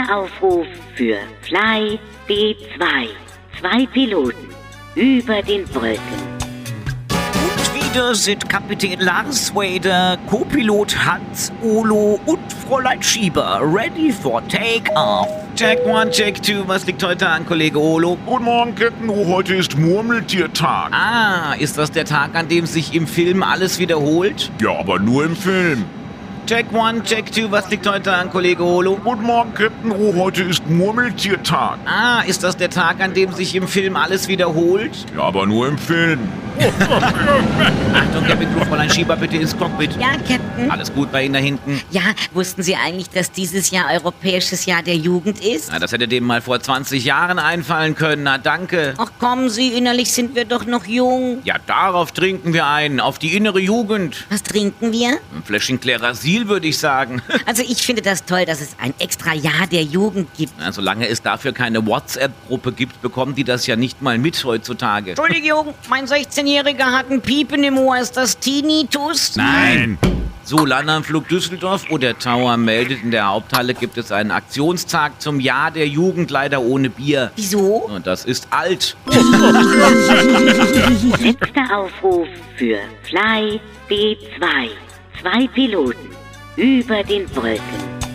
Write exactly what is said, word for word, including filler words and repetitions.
Letzter Aufruf für Fly B zwei. Zwei Piloten über den Wolken. Und wieder sind Kapitän Lars Vader, Co-Pilot Hans Olo und Fräulein Schieber ready for take-off. Check one, check two. Was liegt heute an, Kollege Olo? Guten Morgen, Captain. Oh, heute ist Murmeltiertag. Ah, ist das der Tag, an dem sich im Film alles wiederholt? Ja, aber nur im Film. Check one, check two. Was liegt heute an, Kollege Olo? Guten Morgen, Captain. Oh, heute ist Murmeltiertag. Ah, ist das der Tag, an dem sich im Film alles wiederholt? Ja, aber nur im Film. Achtung, Captain Crew, Fräulein Schieber, bitte ins Cockpit. Ja, Captain. Alles gut bei Ihnen da hinten? Ja, wussten Sie eigentlich, dass dieses Jahr Europäisches Jahr der Jugend ist? Na, das hätte dem mal vor zwanzig Jahren einfallen können. Na, danke. Ach kommen Sie, innerlich sind wir doch noch jung. Ja, darauf trinken wir ein. Auf die innere Jugend. Was trinken wir? Ein Fläschchen Klerasil, würde ich sagen. Also ich finde das toll, dass es ein extra Jahr der Jugend gibt. Na, solange es dafür keine WhatsApp-Gruppe gibt, bekommen die das ja nicht mal mit heutzutage. Entschuldigung, mein sechzehnjähriger hat ein Piepen im Ohr. Ist das Tinnitus? Nein! So, Landanflug Düsseldorf. Oh, der Tower meldet, in der Haupthalle gibt es einen Aktionstag zum Jahr der Jugend, leider ohne Bier. Wieso? Und das ist alt. Letzter Aufruf für Fly B zwei. Zwei Piloten über den Wolken.